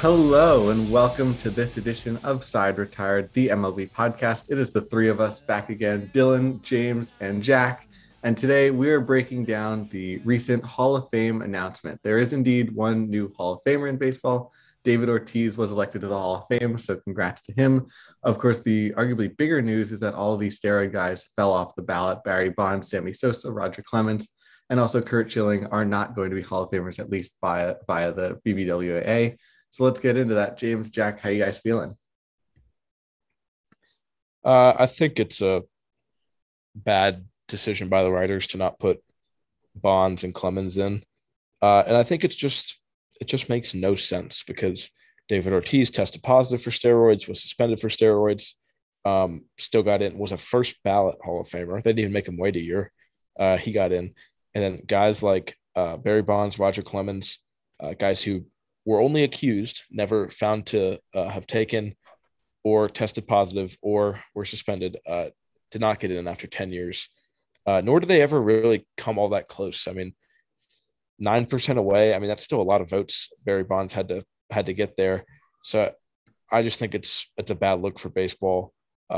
Hello and welcome to this edition of Side Retired, the MLB podcast. It is the three of us back again, Dylan, James, and Jack. And today we are breaking down the recent Hall of Fame announcement. There is indeed one new Hall of Famer in baseball. David Ortiz was elected to the Hall of Fame, so congrats to him. Of course, the arguably bigger news is that all of these steroid guys fell off the ballot. Barry Bonds, Sammy Sosa, Roger Clemens, and also Curt Schilling are not going to be Hall of Famers, at least via the BBWA. So let's get into that. James, Jack, how you guys feeling? I think it's a bad decision by the writers to not put Bonds and Clemens in. And I think it just makes no sense because David Ortiz tested positive for steroids, was suspended for steroids, still got in, was a first ballot Hall of Famer. They didn't even make him wait a year. He got in. And then guys like Barry Bonds, Roger Clemens, guys who were only accused, never found to have taken or tested positive or were suspended, did not get in after 10 years. Nor did they ever really come all that close. I mean, 9% away. I mean, that's still a lot of votes Barry Bonds had to get there. So I just think it's a bad look for baseball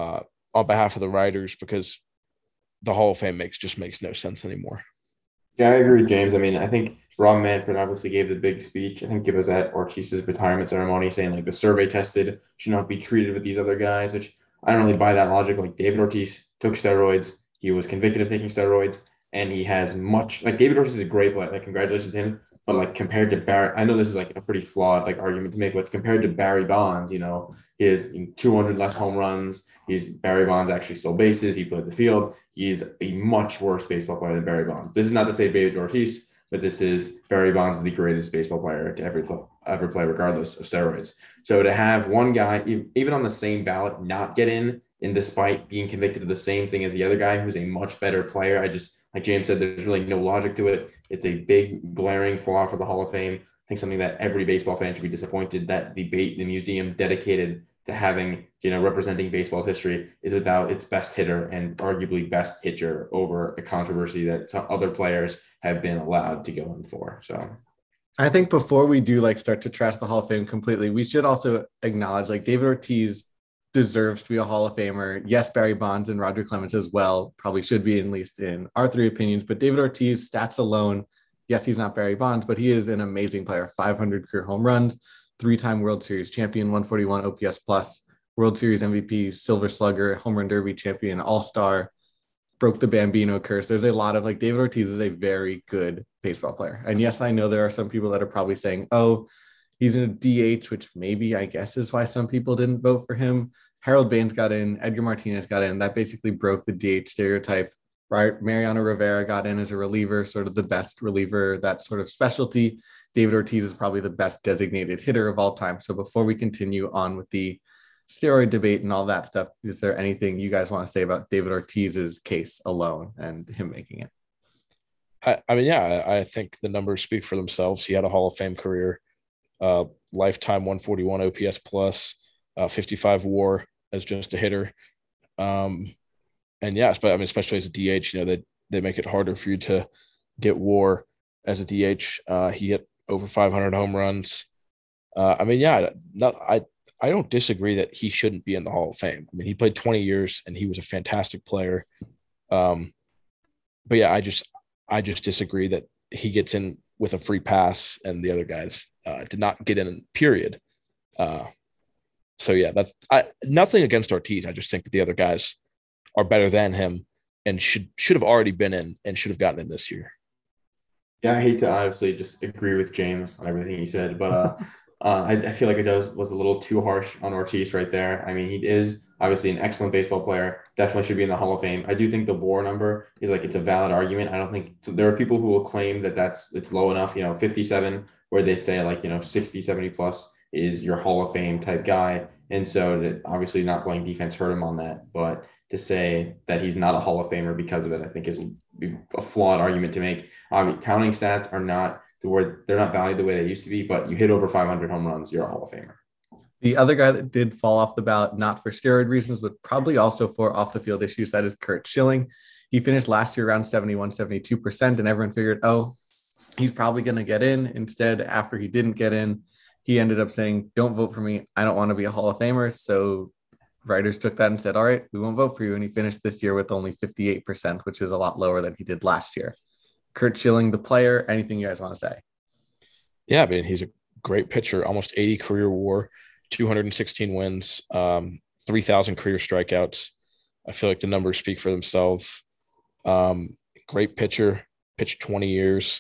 on behalf of the writers because the Hall of Fame makes no sense anymore. Yeah, I agree with James. I mean, I think Rob Manfred obviously gave the big speech. I think it was at Ortiz's retirement ceremony saying like the survey tested should not be treated with these other guys, which I don't really buy that logic. Like David Ortiz took steroids. He was convicted of taking steroids and he has much like David Ortiz is a great player. Like congratulations to him. But like compared to Barry, I know this is like a pretty flawed like argument to make, but compared to Barry Bonds, he has 200 less home runs. Barry Bonds actually stole bases. He played the field. He's a much worse baseball player than Barry Bonds. This is not to say David Ortiz, but this is Barry Bonds is the greatest baseball player to ever play, regardless of steroids. So to have one guy, even on the same ballot, not get in, and despite being convicted of the same thing as the other guy, who's a much better player, like James said, there's really no logic to it. It's a big glaring flaw for the Hall of Fame. I think something that every baseball fan should be disappointed that the museum dedicated to having, representing baseball history is without its best hitter and arguably best pitcher over a controversy that some other players have been allowed to go in for. So I think before we do start to trash the Hall of Fame completely, we should also acknowledge David Ortiz deserves to be a Hall of Famer. Yes, Barry Bonds and Roger Clemens as well probably should be, at least in our three opinions, but David Ortiz stats alone, yes, he's not Barry Bonds, but he is an amazing player. 500 career home runs, 3-time World Series champion, 141 OPS plus, World Series MVP, Silver Slugger, Home Run Derby champion, All-Star, broke the Bambino curse. There's a lot of David Ortiz is a very good baseball player. And yes, I know there are some people that are probably saying, oh, he's in a DH, which maybe I guess is why some people didn't vote for him. Harold Baines got in, Edgar Martinez got in. That basically broke the DH stereotype, right? Mariano Rivera got in as a reliever, sort of the best reliever, that sort of specialty. David Ortiz is probably the best designated hitter of all time. So before we continue on with the steroid debate and all that stuff, is there anything you guys want to say about David Ortiz's case alone and him making it? I think the numbers speak for themselves. He had a Hall of Fame career, lifetime 141 OPS plus, 55 WAR as just a hitter. And yes, but especially as a DH, they make it harder for you to get WAR as a DH. He hit over 500 home runs. I don't disagree that he shouldn't be in the Hall of Fame. I mean, he played 20 years and he was a fantastic player. But yeah, I just disagree that he gets in with a free pass and the other guys did not get in, period. So yeah, that's nothing against Ortiz. I just think that the other guys are better than him and should have already been in and should have gotten in this year. Yeah, I hate to honestly just agree with James on everything he said, but I feel like it was a little too harsh on Ortiz right there. I mean, he is obviously an excellent baseball player, definitely should be in the Hall of Fame. I do think the WAR number is it's a valid argument. I don't think so. There are people who will claim that it's low enough, 57, where they say 60, 70 plus is your Hall of Fame type guy. And so that obviously not playing defense hurt him on that. But to say that he's not a Hall of Famer because of it, I think is a flawed argument to make. Counting stats are not they're not valued the way they used to be, but you hit over 500 home runs, you're a Hall of Famer. The other guy that did fall off the ballot, not for steroid reasons, but probably also for off the field issues, that is Curt Schilling. He finished last year around 71, 72%, and everyone figured, oh, he's probably going to get in. Instead, after he didn't get in, he ended up saying, "Don't vote for me. I don't want to be a Hall of Famer." So writers took that and said, "All right, we won't vote for you." And he finished this year with only 58%, which is a lot lower than he did last year. Curt Schilling, the player, anything you guys want to say? Yeah, I mean, he's a great pitcher, almost 80 career WAR, 216 wins, 3,000 career strikeouts. I feel like the numbers speak for themselves. Great pitcher, pitched 20 years.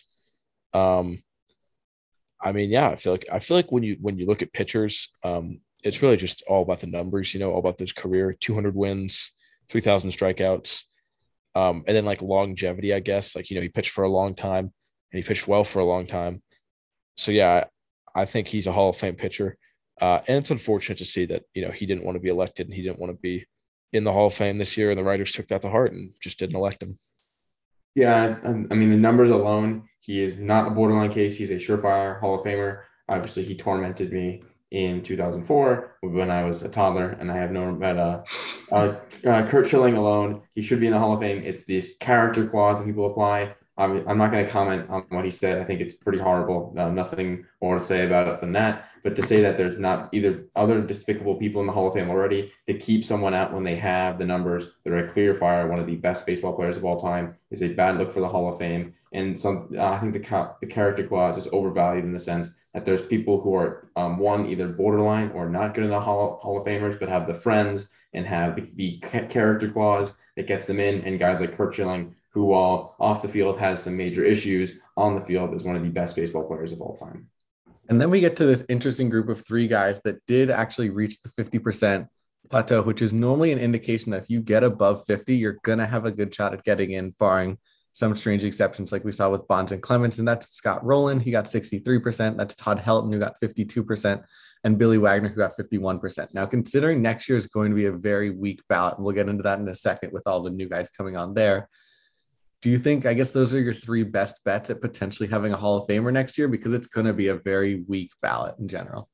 I mean, yeah, I feel like when you look at pitchers, it's really just all about the numbers, all about this career, 200 wins, 3,000 strikeouts, and then like longevity, I guess. Like, he pitched for a long time and he pitched well for a long time. So yeah, I think he's a Hall of Fame pitcher. And it's unfortunate to see that, he didn't want to be elected and he didn't want to be in the Hall of Fame this year. And the writers took that to heart and just didn't elect him. Yeah, I mean, the numbers alone, he is not a borderline case. He's a surefire Hall of Famer. Obviously, he tormented me in 2004 when I was a toddler, and I have known about Curt Schilling alone. He should be in the Hall of Fame. It's this character clause that people apply. I'm not going to comment on what he said. I think it's pretty horrible. Nothing more to say about it than that. But to say that there's not either other despicable people in the Hall of Fame already, to keep someone out when they have the numbers, they're a clear fire, one of the best baseball players of all time, is a bad look for the Hall of Fame. And I think the character clause is overvalued in the sense that there's people who are one, either borderline or not good in the Hall of Famers, but have the friends and have the character clause that gets them in. And guys like Curt Schilling, who, while off the field has some major issues, on the field is one of the best baseball players of all time. And then we get to this interesting group of three guys that did actually reach the 50% plateau, which is normally an indication that if you get above 50, you're going to have a good shot at getting in, barring some strange exceptions like we saw with Bonds and Clemens. And that's Scott Rowland, he got 63%. That's Todd Helton, who got 52%. And Billy Wagner, who got 51%. Now, considering next year is going to be a very weak ballot, and we'll get into that in a second with all the new guys coming on there, do you think, I guess those are your three best bets at potentially having a Hall of Famer next year? Because it's going to be a very weak ballot in general.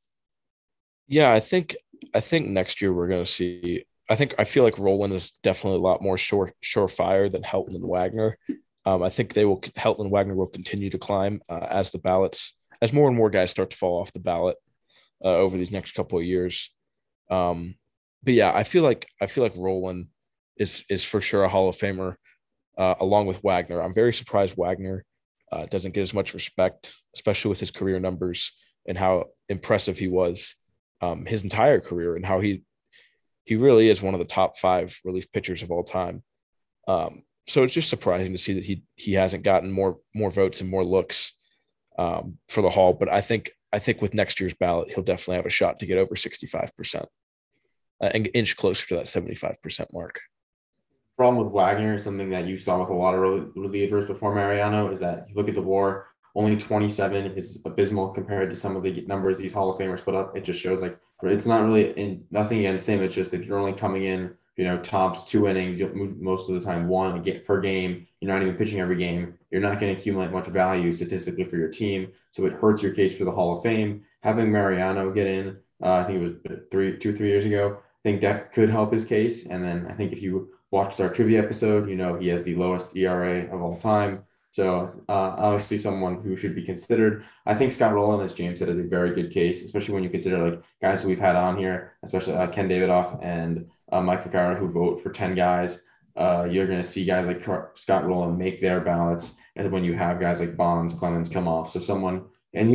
Yeah, I think next year we're going to see, I feel like Rowland is definitely a lot more surefire than Helton and Wagner. I think Helton and Wagner will continue to climb as more and more guys start to fall off the ballot over these next couple of years. But yeah, I feel like Rowland is for sure a Hall of Famer. Along with Wagner. I'm very surprised Wagner doesn't get as much respect, especially with his career numbers and how impressive he was his entire career and how he really is one of the top 5 relief pitchers of all time. So it's just surprising to see that he hasn't gotten more votes and more looks for the Hall. But I think with next year's ballot, he'll definitely have a shot to get over 65% and inch closer to that 75% mark. Problem with Wagner is something that you saw with a lot of relievers before Mariano is that you look at the WAR, only 27 is abysmal compared to some of the numbers these Hall of Famers put up. It just shows like it's not really nothing against him. It's just if you're only coming in, tops 2 innings, you'll move most of the time 1 per game. You're not even pitching every game. You're not going to accumulate much value statistically for your team. So it hurts your case for the Hall of Fame. Having Mariano get in, I think it was 3 years ago, I think that could help his case. And then I think if you watched our trivia episode, he has the lowest ERA of all time. So obviously someone who should be considered. I think Scott Rowland, as James said, is a very good case, especially when you consider like guys who we've had on here, especially Ken Davidoff and Mike Ficarra, who vote for 10 guys. You're going to see guys like Scott Rowland make their ballots, and when you have guys like Bonds, Clemens come off. So someone, and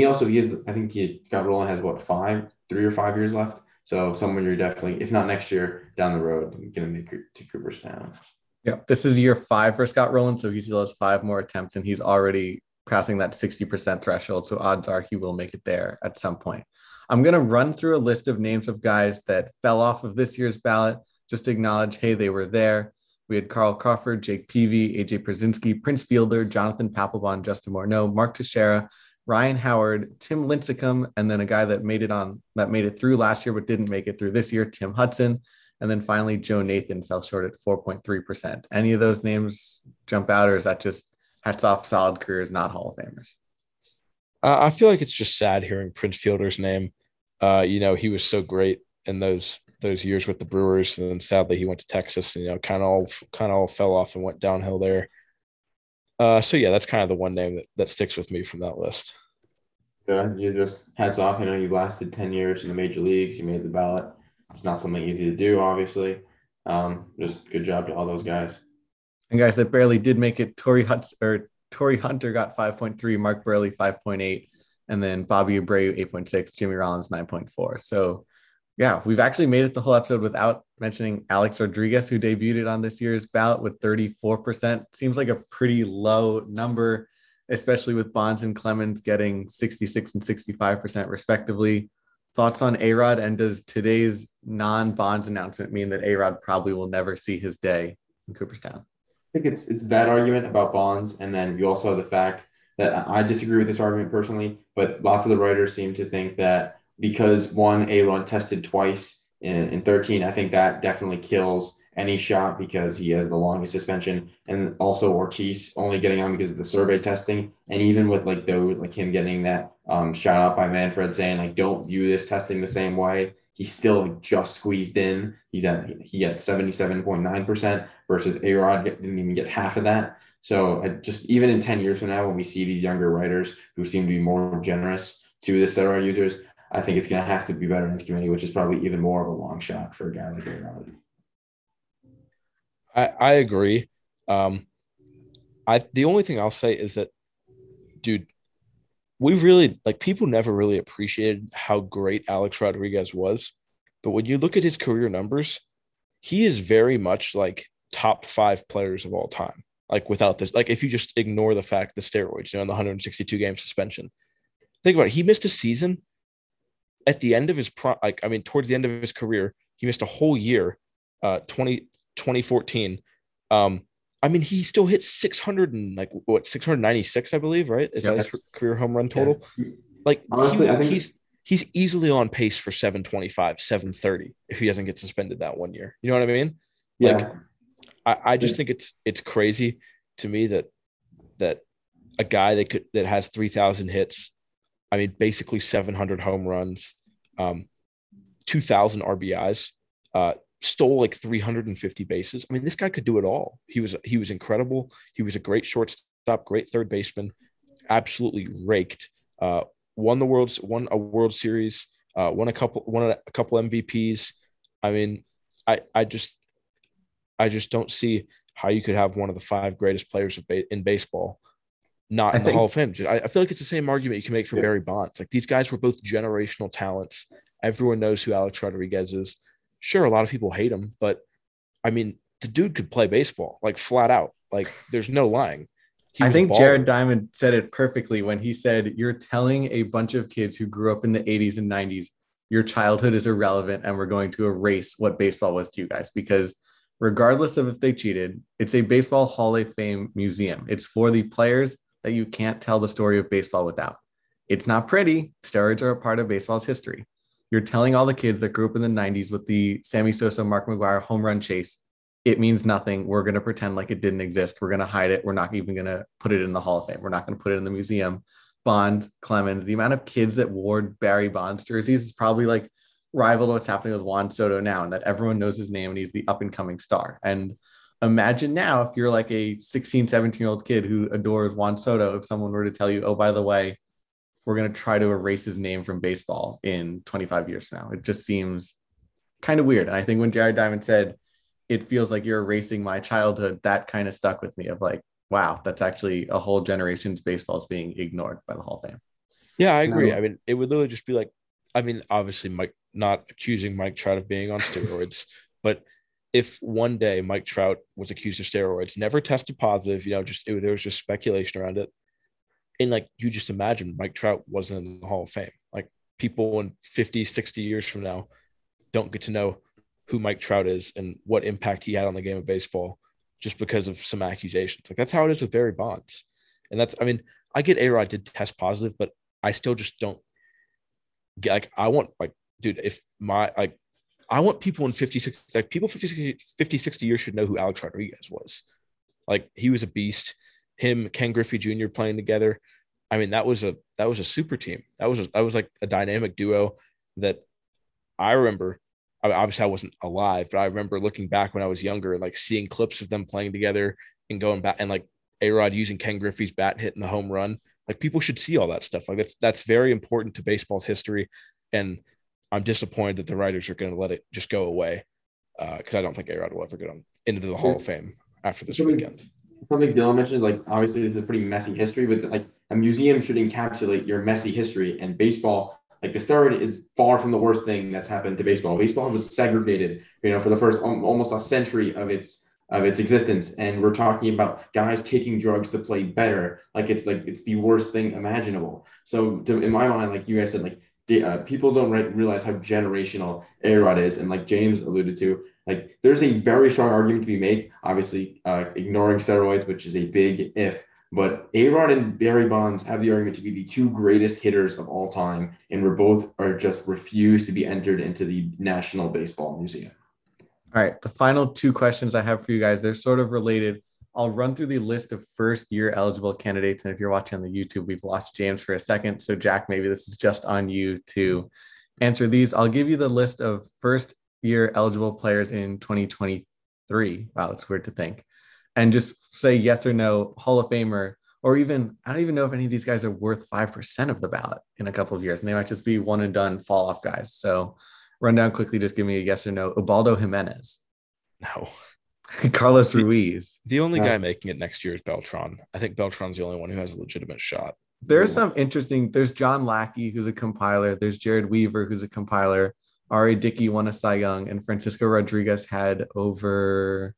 Scott Rowland has 3 or 5 years left. So someone you're definitely, if not next year, down the road, going to make it to Cooperstown. Yeah, this is year 5 for Scott Rowland, so he still has 5 more attempts, and he's already passing that 60% threshold. So odds are he will make it there at some point. I'm going to run through a list of names of guys that fell off of this year's ballot, just to acknowledge, hey, they were there. We had Carl Crawford, Jake Peavy, AJ Pierzynski, Prince Fielder, Jonathan Papelbon, Justin Morneau, Mark Teixeira, Ryan Howard, Tim Lincecum, and then a guy that made it through last year but didn't make it through this year, Tim Hudson. And then finally, Joe Nathan fell short at 4.3%. Any of those names jump out, or is that just hats off, solid careers, not Hall of Famers? I feel like it's just sad hearing Prince Fielder's name. He was so great in those years with the Brewers, and then sadly he went to Texas and kind of all fell off and went downhill there. So yeah, that's kind of the one name that sticks with me from that list. Yeah, you just hats off. You lasted 10 years in the major leagues. You made the ballot. It's not something easy to do, obviously. Just good job to all those guys. And guys that barely did make it, Torrey Hunter got 5.3, Mark Burley 5.8, and then Bobby Abreu 8.6, Jimmy Rollins 9.4. So yeah, we've actually made it the whole episode without mentioning Alex Rodriguez, who debuted on this year's ballot with 34%. Seems like a pretty low number, especially with Bonds and Clemens getting 66 and 65% respectively. Thoughts on A-Rod, and does today's non-Bonds announcement mean that A-Rod probably will never see his day in Cooperstown? I think it's that argument about Bonds, and then you also have the fact that I disagree with this argument personally, but lots of the writers seem to think that because one A-Rod tested twice in 13, I think that definitely kills any shot because he has the longest suspension, and also Ortiz only getting on because of the survey testing, and even with like those like him getting that shout out by Manfred saying like don't view this testing the same way. He's still like, just squeezed in. He got 77.9% versus A-Rod didn't even get half of that. So just even in 10 years from now, when we see these younger writers who seem to be more generous to the steroid users, I think it's going to have to be Veterans Committee, which is probably even more of a long shot for a guy like A-Rod. I agree. The only thing I'll say is that, dude, we really like people never really appreciated how great Alex Rodriguez was. But when you look at his career numbers, he is very much like top 5 players of all time. Like without this, like if you just ignore the fact the steroids, the 162 game suspension. Think about it. He missed a season at the end of his towards the end of his career, he missed a whole year, 2014. He still hit 600 and 696, I believe, right? Is that his career home run total? Yeah. Like honestly, he's easily on pace for 725, 730 if he doesn't get suspended that one year. You know what I mean? Yeah. Like I just think it's crazy to me that a guy that has 3,000 hits, basically 700 home runs, 2,000 RBIs, stole like 350 bases. This guy could do it all. He was incredible. He was a great shortstop, great third baseman, absolutely raked. Won a World Series, won a couple MVPs. I just don't see how you could have one of the 5 greatest players in baseball not in the Hall of Fame. I feel like it's the same argument you can make for Barry Bonds. Like these guys were both generational talents. Everyone knows who Alex Rodriguez is. Sure, a lot of people hate him, but the dude could play baseball, like flat out. Like there's no lying. I think Jared Diamond said it perfectly when he said, you're telling a bunch of kids who grew up in the 80s and 90s, your childhood is irrelevant and we're going to erase what baseball was to you guys, because regardless of if they cheated, it's a baseball Hall of Fame museum. It's for the players that you can't tell the story of baseball without. It's not pretty. Steroids are a part of baseball's history. You're telling all the kids that grew up in the 90s with the Sammy Sosa, Mark McGwire home run chase, it means nothing. We're going to pretend like it didn't exist. We're going to hide it. We're not even going to put it in the Hall of Fame. We're not going to put it in the museum. Bonds, Clemens, the amount of kids that wore Barry Bonds jerseys is probably like rival to what's happening with Juan Soto now, and that everyone knows his name and he's the up and coming star. And imagine now if you're like a 16, 17-year-old kid who adores Juan Soto, if someone were to tell you, oh, by the way, we're going to try to erase his name from baseball in 25 years from now. It just seems kind of weird. And I think when Jared Diamond said, it feels like you're erasing my childhood, that kind of stuck with me of like, wow, that's actually a whole generation's baseball is being ignored by the Hall of Fame. Yeah, I agree. It would literally just be like, obviously Mike, not accusing Mike Trout of being on steroids, but if one day Mike Trout was accused of steroids, never tested positive, there was just speculation around it. And like, you just imagine Mike Trout wasn't in the Hall of Fame. Like people in 50, 60 years from now don't get to know who Mike Trout is and what impact he had on the game of baseball just because of some accusations. Like that's how it is with Barry Bonds. And that's, I get A-Rod did test positive, but I still just don't get, like, I want people in 50, 60, like people 50, 60 years should know who Alex Rodriguez was. Like he was a beast. Him, Ken Griffey Jr. playing together. That was a super team. That was like a dynamic duo that I remember. Obviously I wasn't alive, but I remember looking back when I was younger and like seeing clips of them playing together and going back and like A-Rod using Ken Griffey's bat hitting the home run. Like people should see all that stuff. Like that's very important to baseball's history. And I'm disappointed that the writers are going to let it just go away because I don't think A-Rod will ever get into the Hall of Fame after this weekend. Something Dylan mentioned, like obviously this is a pretty messy history, but like a museum should encapsulate your messy history. And baseball, like the steroid is far from the worst thing that's happened to baseball. Baseball was segregated, for the first almost a century of its existence, and we're talking about guys taking drugs to play better. Like it's the worst thing imaginable. So in my mind, like you guys said, like people don't realize how generational A-Rod is, and like James alluded to, like there's a very strong argument to be made. Obviously, ignoring steroids, which is a big if, but A-Rod and Barry Bonds have the argument to be the two greatest hitters of all time, and we're both are just refused to be entered into the National Baseball Museum. All right, the final two questions I have for you guys, they're sort of related. I'll run through the list of first-year eligible candidates, and if you're watching on the YouTube, we've lost James for a second. So, Jack, maybe this is just on you to answer these. I'll give you the list of first-year eligible players in 2023. Wow, that's weird to think. And just say yes or no, Hall of Famer, or even, I don't even know if any of these guys are worth 5% of the ballot in a couple of years, and they might just be one-and-done fall-off guys. So, run down quickly, just give me a yes or no. Ubaldo Jimenez. No. Carlos Ruiz. The only guy making it next year is Beltran. I think Beltran's the only one who has a legitimate shot. There's some interesting, there's John Lackey, who's a compiler. There's Jared Weaver, who's a compiler. R.A. Dickey won a Cy Young, and Francisco Rodriguez had over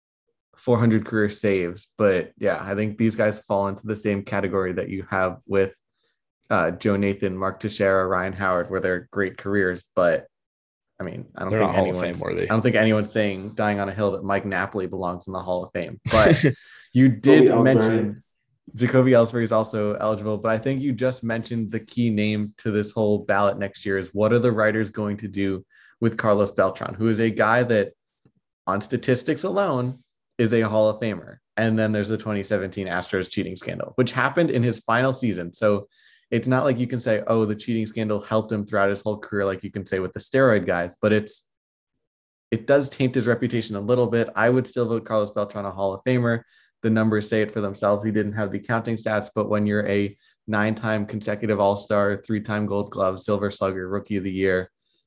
400 career saves. But yeah, I think these guys fall into the same category that you have with Joe Nathan, Mark Teixeira, Ryan Howard, where they're great careers. But I mean, I don't think anyone's saying dying on a hill that Mike Napoli belongs in the Hall of Fame. But you did mention Jacoby Ellsbury is also eligible. But I think you just mentioned the key name to this whole ballot next year is what are the writers going to do with Carlos Beltran, who is a guy that on statistics alone is a Hall of Famer. And then there's the 2017 Astros cheating scandal, which happened in his final season. So it's not like you can say, oh, the cheating scandal helped him throughout his whole career, like you can say with the steroid guys, but it does taint his reputation a little bit. I would still vote Carlos Beltran a Hall of Famer. The numbers say it for themselves. He didn't have the counting stats, but when you're a 9-time consecutive All-Star, 3-time Gold Glove, Silver Slugger, Rookie of the Year,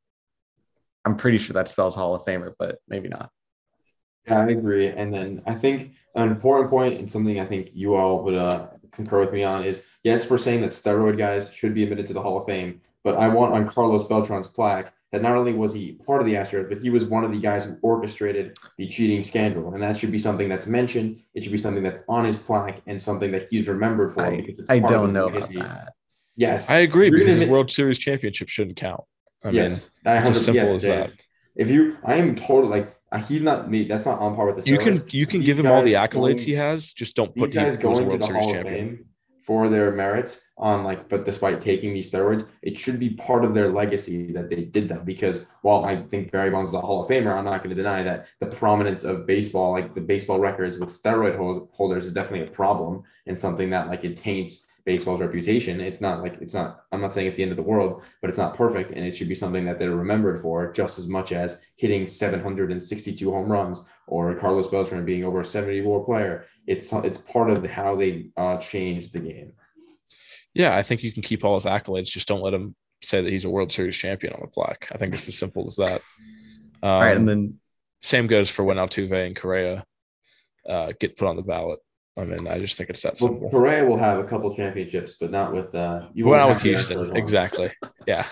I'm pretty sure that spells Hall of Famer, but maybe not. Yeah, I agree. And then I think an important point and something I think you all would concur with me on is, yes, we're saying that steroid guys should be admitted to the Hall of Fame, but I want on Carlos Beltran's plaque that not only was he part of the Astros, but he was one of the guys who orchestrated the cheating scandal. And that should be something that's mentioned. It should be something that's on his plaque and something that he's remembered for. I don't know about that. Yes. I agree, because his World Series championship shouldn't count. I mean, it's as simple as that. I am totally like, he's not me. That's not on par with the steroids. You can give him all the accolades he has. Just don't put him as a World Series champion for their merits on but despite taking these steroids, it should be part of their legacy that they did that, because while I think Barry Bonds is a Hall of Famer, I'm not going to deny that the prominence of baseball, like the baseball records with steroid holders, is definitely a problem and something that it taints baseball's reputation. I'm not saying it's the end of the world, but it's not perfect, and it should be something that they're remembered for just as much as hitting 762 home runs or Carlos Beltran being over a 70-WAR player. It's part of how they changed the game. Yeah, I think you can keep all his accolades. Just don't let him say that he's a World Series champion on the plaque. I think it's as simple as that. All right, and then same goes for when Altuve and Correa get put on the ballot. I mean, I just think it's that simple. Correa will have a couple championships, but not with Houston. Exactly. Yeah.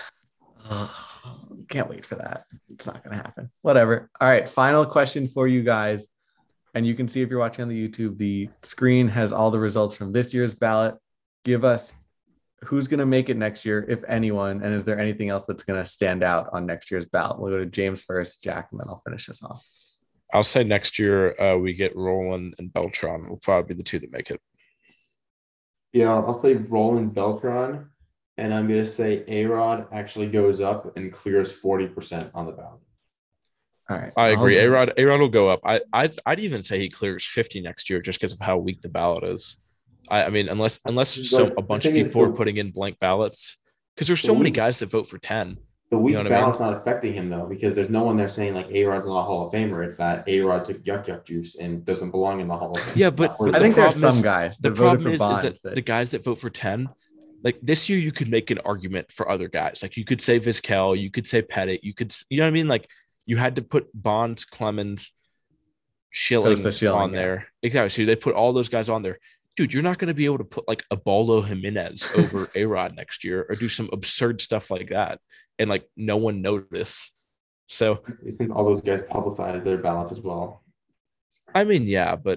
Can't wait for that. It's not going to happen. Whatever. All right. Final question for you guys. And you can see if you're watching on the YouTube, the screen has all the results from this year's ballot. Give us who's going to make it next year, if anyone, and is there anything else that's going to stand out on next year's ballot? We'll go to James first, Jack, and then I'll finish this off. I'll say next year we get Roland and Beltran will probably be the two that make it. Yeah, I'll say Roland, Beltran, and I'm going to say A-Rod actually goes up and clears 40% on the ballot. All right, I agree. A-Rod will go up. I'd even say he clears 50 next year just because of how weak the ballot is. I mean, unless a bunch of people are putting in blank ballots, because there's so many guys that vote for 10. The weak You know what I mean? ballot's not affecting him though, because there's no one there saying like A-Rod's not a Hall of Famer. It's that A-Rod took yuck juice and doesn't belong in the Hall of Fame. Yeah, but I the think there's problem some is guys the that voted problem for is that Bonds the guys that vote for 10, like this year, you could make an argument for other guys. Like you could say Vizquel, you could say Pettit, you know what I mean? Like you had to put Bonds, Clemens, Schilling Sosa, Schilling, on yeah. there. Exactly. So they put all those guys on there. Dude, you're not going to be able to put like a Baldo Jimenez over A-Rod next year or do some absurd stuff like that and like no one notice. So I think all those guys publicize their ballots as well. I mean, yeah, but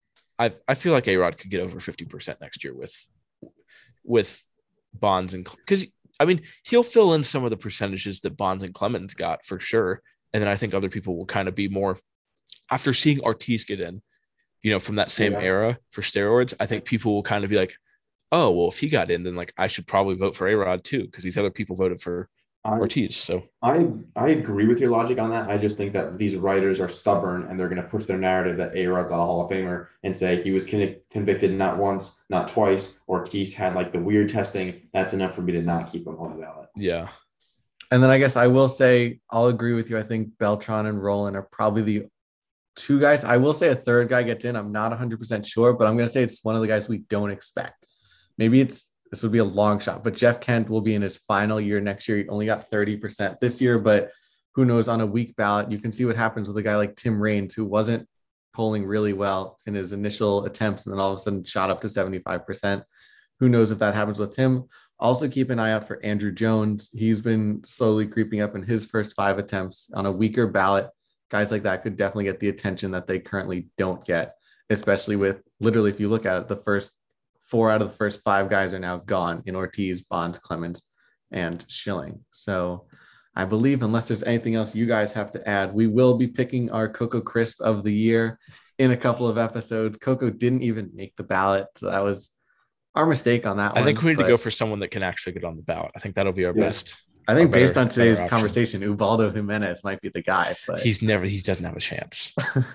I feel like A-Rod could get over 50% next year with Bonds and because I mean he'll fill in some of the percentages that Bonds and Clemens got for sure, and then I think other people will kind of be more after seeing Ortiz get in, you know, from that same era for steroids. I think people will kind of be like, oh well, if he got in, then like I should probably vote for A-Rod too because these other people voted for Ortiz. So I agree with your logic on that. I just think that these writers are stubborn and they're going to push their narrative that A-Rod's not a Hall of Famer and say he was convicted not once, not twice. Ortiz had like the weird testing. That's enough for me to not keep him on the ballot. Yeah. And then I guess I will say I'll agree with you. I think Beltran and Roland are probably the two guys. I will say a third guy gets in. I'm not 100% sure, but I'm going to say it's one of the guys we don't expect. Maybe this would be a long shot, but Jeff Kent will be in his final year next year. He only got 30% this year, but who knows, on a weak ballot, you can see what happens with a guy like Tim Raines, who wasn't polling really well in his initial attempts and then all of a sudden shot up to 75%. Who knows if that happens with him? Also keep an eye out for Andrew Jones. He's been slowly creeping up in his first 5 attempts on a weaker ballot. Guys like that could definitely get the attention that they currently don't get, especially with literally, if you look at it, the first 4 out of the first 5 guys are now gone in Ortiz, Bonds, Clemens, and Schilling. So I believe, unless there's anything else you guys have to add, we will be picking our Coco Crisp of the year in a couple of episodes. Coco didn't even make the ballot, so that was our mistake on that one. I think we need to go for someone that can actually get on the ballot. I think that'll be our best. I think based on today's conversation, Ubaldo Jimenez might be the guy, but he doesn't have a chance.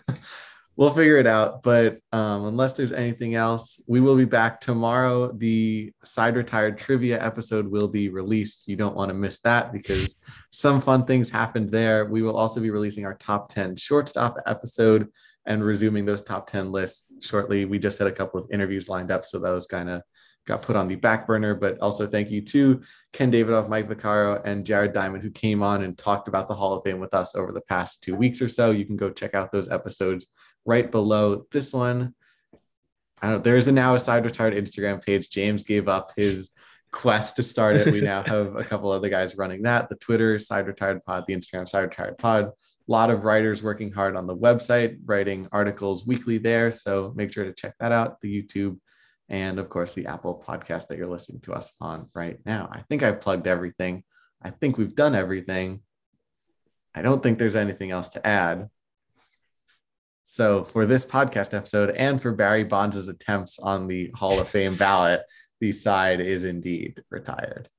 We'll figure it out. But unless there's anything else, we will be back tomorrow. The Side Retired trivia episode will be released. You don't want to miss that because some fun things happened there. We will also be releasing our top 10 shortstop episode and resuming those top 10 lists shortly. We just had a couple of interviews lined up, so those kind of got put on the back burner. But also thank you to Ken Davidoff, Mike Vaccaro, and Jared Diamond, who came on and talked about the Hall of Fame with us over the past 2 weeks or so. You can go check out those episodes right below this one. I don't know. There is now a Side Retired Instagram page. James gave up his quest to start it. We now have a couple other guys running that. The Twitter, Side Retired Pod, the Instagram, Side Retired Pod. A lot of writers working hard on the website, writing articles weekly there. So make sure to check that out. The YouTube, and of course, the Apple podcast that you're listening to us on right now. I think I've plugged everything. I think we've done everything. I don't think there's anything else to add. So for this podcast episode and for Barry Bonds' attempts on the Hall of Fame ballot, the side is indeed retired.